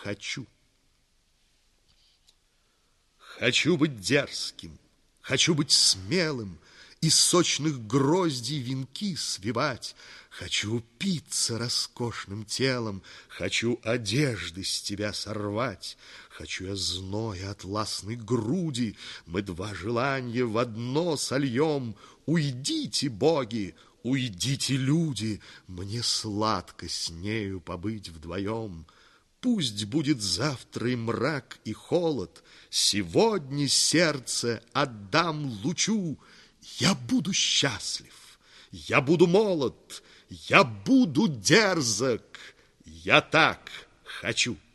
хочу. Хочу быть дерзким, хочу быть смелым, из сочных гроздей венки свивать. Хочу упиться роскошным телом, хочу одежды с тебя сорвать. Хочу я зноя атласной груди, мы два желания в одно сольем. Уйдите, боги, уйдите, люди, мне сладко с нею побыть вдвоем. Пусть будет завтра и мрак, и холод, сегодня сердце отдам лучу. Я буду счастлив, я буду молод, я буду дерзок, я так хочу.